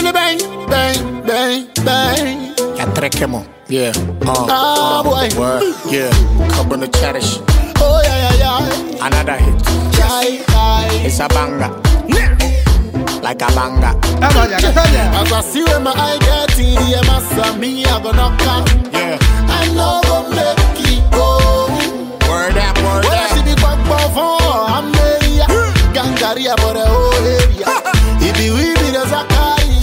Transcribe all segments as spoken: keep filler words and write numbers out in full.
me the bang, bang, bang, bang. Ya trekemo, yeah. Uh, Ah, uh, boy. Word, yeah. Carbon the cherish. Oh, yeah, yeah, yeah. Another hit. Chai, chai. It's a banger. Like a banger. As I see when my eye get in the massa, me, I gonna come. Yeah. I know go make it go. Word up, word When I see up. the back before, I'm there. Gangaria for the whole area. If you will be the Zakari,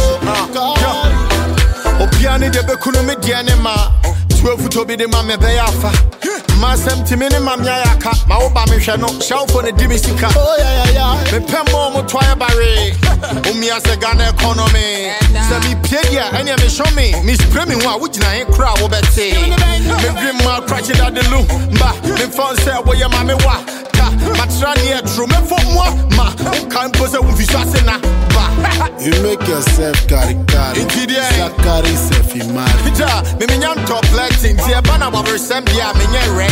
Opiani de Bekunu Medianema, twelve to be the Mamma Beafa. Masem Timini Mamyaka, Maoba Mishano, shout for the Dimisika. oh yeah, yeah, Me Pemo Motoya Barre, Umia Sagana economy. Sami Piedia, and Yami show me, Miss Premiwa, which I ain't crowd over say. Me dream my crutches at the loom, but me phone say where your mammy wa. Matrania true, me for moi, ma, can't pose a Ufisasena. you make yourself carry carry. Indeed, Zakari Sefi man. Peter, me mean top flexing, Tia Bana Bobber Sambia, me ready.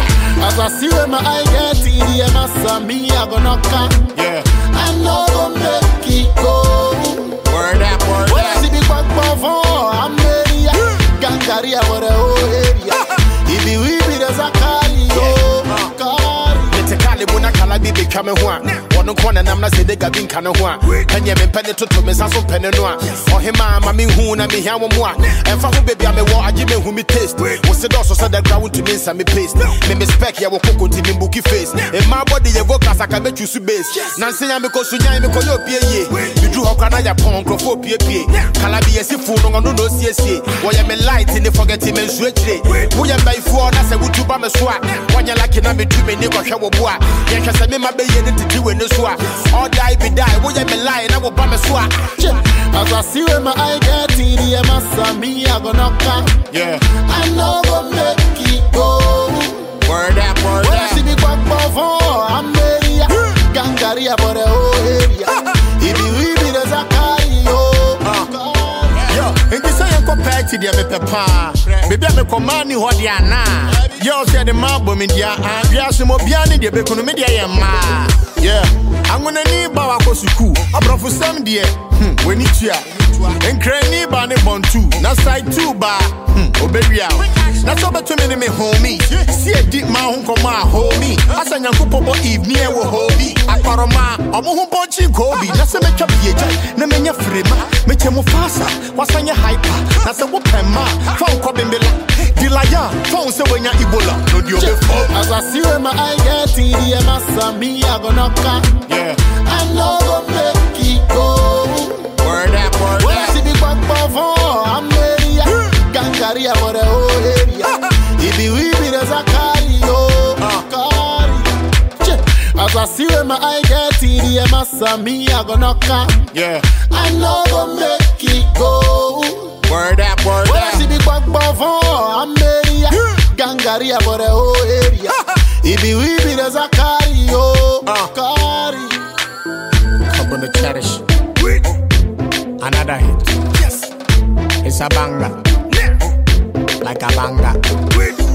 As I see when my eye get in the massa, me, I gonna come. Yeah. I know go make it go. Word up, word When I up. see the back before, I'm there. Gangaria for the whole area. If you will be the Zakari, oh, Zakari. It's a Calibuna Calabi becoming one. One corner, and I'm not saying they got been kind of one. And you been penny to me, some penny no. Or him, I'm me who and me here one. And for who baby, I'm a war, I give me who me taste. Was the also said that ground to me, some me paste. Me me spec, ya will cook to me bookie face. In my body, you work as I can make you su base. Nancy, I'm because you know, because you're P A. You do how can I punk for P A P? Calabi, a food on no C S A. Why am I light in the forgetting and switch day? Who am I for? That's a would you buy me swat. When you're like, I'm a dream, neighbor, shower boy. Yes, I may be able to do in this one. All die be die, would you be lying? I will buy me swat. As I see when my eye get in the massa, me, I gonna come. Yeah. I know go make it go. Word up, word When I see up. the back before, I'm there. Gangaria for the whole area. If you will be the Zakari, oh, Zakari. Yo, and you say you're compared to the other papa. Maybe I'm a command what they are now. Yo, said the marble media, and we are some Obiani, the Becono media, ma. Yeah, I'm gonna need Bawako I brought for some dear. When it's here, and Cranny Barney Bon two, not side two bar. Obey out. That's over to me, me homie. See a deep mountain come my homie. As a young couple evening, I will hold me. I paroma, I'm a punching Kobe. That's a make up here. Namenya Frima, make him faster. What's on your hyper? That's a whoopin' ma. Found Cobbin Bella. Dilaya, found so when you're Ebola. No, you're before. As I see when my eye get in the massa, me, I gonna come. Yeah. I know go make it go. Word up, word When I up. see the back before, I'm there. Gangaria for the whole area. If you will be the Zakari, oh, Zakari. As I see when my eye get in the massa, me, I gonna come. Yeah. I know go make it go. Word up, word When I see up. the back before, I'm there. Gangaria for the whole area. If you will be the Zakari, oh, Zakari. Carbon the cherish. Another hit. Yes. It's a banger. Like a banger. Wait.